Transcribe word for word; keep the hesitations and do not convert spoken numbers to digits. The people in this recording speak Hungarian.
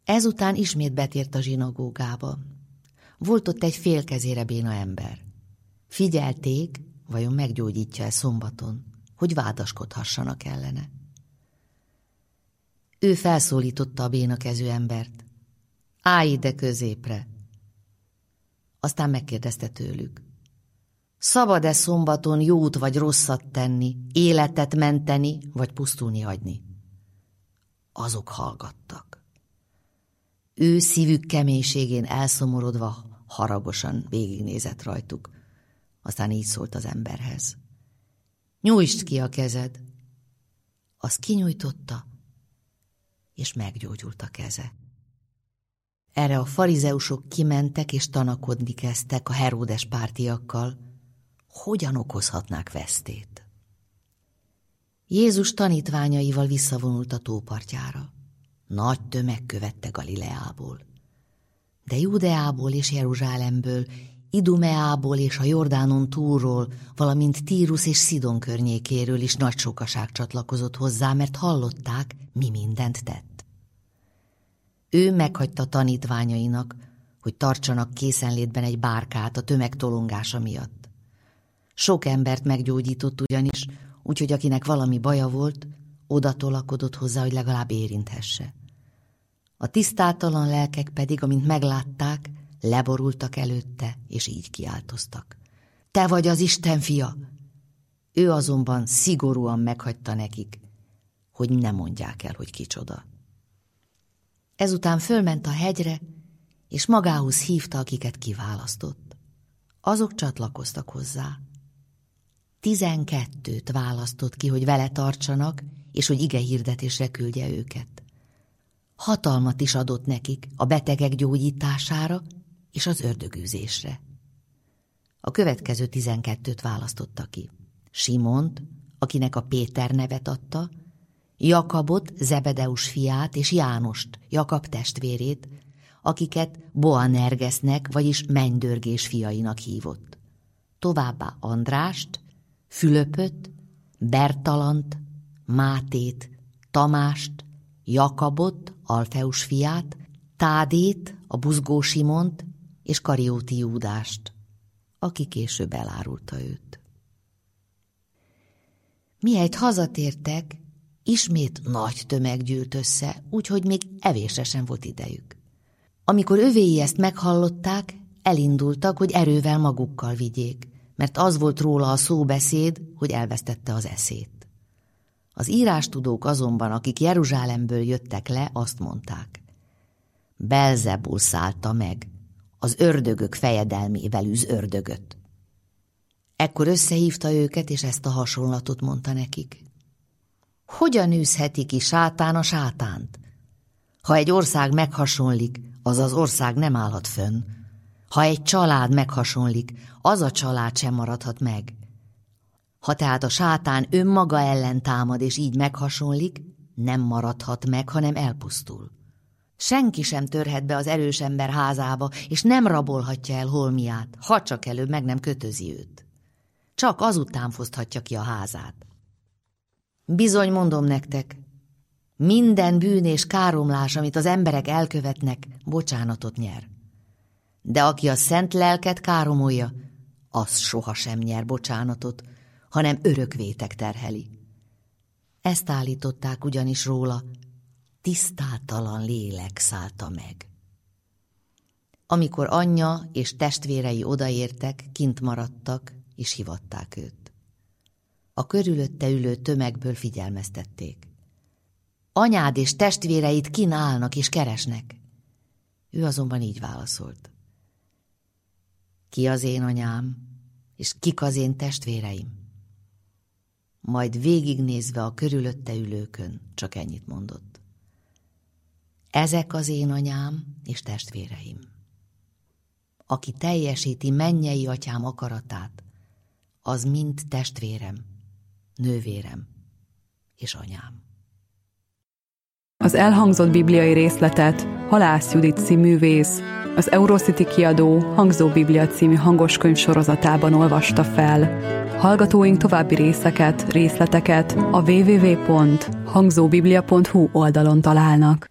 Ezután ismét betért a zsinagógába. Volt ott egy fél kezére béna ember. Figyelték, vajon meggyógyítja-e szombaton, hogy vádaskodhassanak ellene. Ő felszólította a béna kezű embert. Állj ide középre! Aztán megkérdezte tőlük. Szabad-e szombaton jót vagy rosszat tenni, életet menteni, vagy pusztulni hagyni? Azok hallgattak. Ő szívük keménységén elszomorodva haragosan végignézett rajtuk. Aztán így szólt az emberhez. Nyújtsd ki a kezed! Az kinyújtotta, és meggyógyult a keze. Erre a farizeusok kimentek és tanakodni kezdtek a Heródes pártiakkal, hogyan okozhatnák vesztét. Jézus tanítványaival visszavonult a tópartjára. Nagy tömeg követte Galileából. De Judeából és Jeruzsálemből, Idumeából és a Jordánon túlról, valamint Tírus és Szidon környékéről is nagy sokaság csatlakozott hozzá, mert hallották, mi mindent tett. Ő meghagyta tanítványainak, hogy tartsanak készenlétben egy bárkát a tömeg tolongása miatt. Sok embert meggyógyított ugyanis, úgyhogy akinek valami baja volt, oda tolakodott hozzá, hogy legalább érinthesse. A tisztátalan lelkek pedig, amint meglátták, leborultak előtte, és így kiáltoztak. Te vagy az Isten fia! Ő azonban szigorúan meghagyta nekik, hogy ne mondják el, hogy kicsoda. Ezután fölment a hegyre, és magához hívta, akiket kiválasztott. Azok csatlakoztak hozzá. Tizenkettőt választott ki, hogy vele tartsanak, és hogy igehirdetésre küldje őket. Hatalmat is adott nekik a betegek gyógyítására és az ördögűzésre. A következő tizenkettőt választotta ki. Simont, akinek a Péter nevet adta, Jakabot, Zebedeus fiát, és Jánost, Jakab testvérét, akiket Boanergesnek, vagyis mennydörgés fiainak hívott. Továbbá Andrást, Fülöpöt, Bertalant, Mátét, Tamást, Jakabot, Alfeus fiát, Tádét, a buzgó Simont és Karióti Júdást, aki később elárulta őt. Mihelyt hazatértek, ismét nagy tömeg gyűlt össze, úgyhogy még evésre sem volt idejük. Amikor övéi ezt meghallották, elindultak, hogy erővel magukkal vigyék, mert az volt róla a szóbeszéd, hogy elvesztette az eszét. Az írástudók azonban, akik Jeruzsálemből jöttek le, azt mondták. Belzebul szállta meg, az ördögök fejedelmével üz ördögöt. Ekkor összehívta őket, és ezt a hasonlatot mondta nekik. Hogyan űzheti ki sátán a sátánt? Ha egy ország meghasonlik, az az ország nem állhat fönn. Ha egy család meghasonlik, az a család sem maradhat meg. Ha tehát a sátán önmaga ellen támad, és így meghasonlik, nem maradhat meg, hanem elpusztul. Senki sem törhet be az erős ember házába, és nem rabolhatja el holmiát, ha csak előbb meg nem kötözi őt. Csak azután foszthatja ki a házát. Bizony mondom nektek, minden bűn és káromlás, amit az emberek elkövetnek, bocsánatot nyer. De aki a szent lelket káromolja, az sohasem nyer bocsánatot, hanem örökvétek terheli. Ezt állították ugyanis róla, tisztátalan lélek szállta meg. Amikor anyja és testvérei odaértek, kint maradtak, és hivatták őt. A körülötte ülő tömegből figyelmeztették. Anyád és testvéreid kin állnak és keresnek. Ő azonban így válaszolt. Ki az én anyám, és kik az én testvéreim? Majd végignézve a körülötte ülőkön csak ennyit mondott. Ezek az én anyám és testvéreim. Aki teljesíti mennyei atyám akaratát, az mind testvérem, nővérem és anyám. Az elhangzott bibliai részletet Halász Judit színművész, az Eurocity kiadó Hangzó Biblia című hangoskönyv sorozatában olvasta fel. Hallgatóink további részeket, részleteket a double-u double-u double-u pont hangzóbiblia pont hu oldalon találnak.